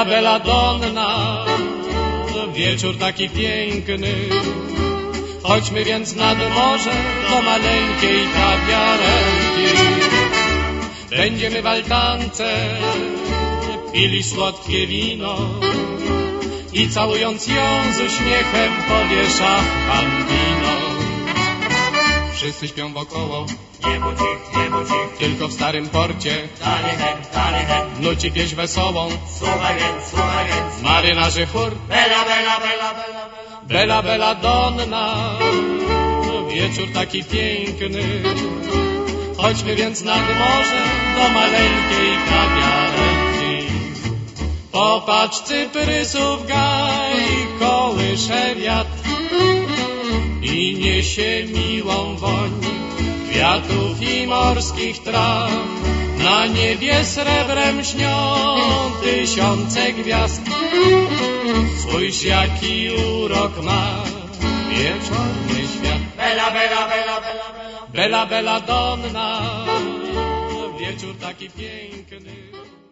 bella donna, wieczór taki piękny. Chodźmy więc nad morze do maleńkiej kawiarenki. Będziemy w altance pili słodkie wino i całując ją z uśmiechem powie szach bambino. Wszyscy śpią wokoło, nie budzik, nie budzik, tylko w starym porcie nuci pieśń wesołą. Słuchaj więc, Marynarze chór, bella, bella, bella, bella, bella, bella, bella donna, wieczór taki piękny. Chodźmy więc nad morze do maleńkiej kawiarenki. Popatrz, cyprysów gaj kołysze wiatr i niesie miłą woń kwiatów i morskich traw. Na niebie srebrem śnią tysiące gwiazd. Spójrz, jaki urok ma wieczorny świat. bella, bella, bella, bella, bella. Bella, bella donna, wieczór taki piękny.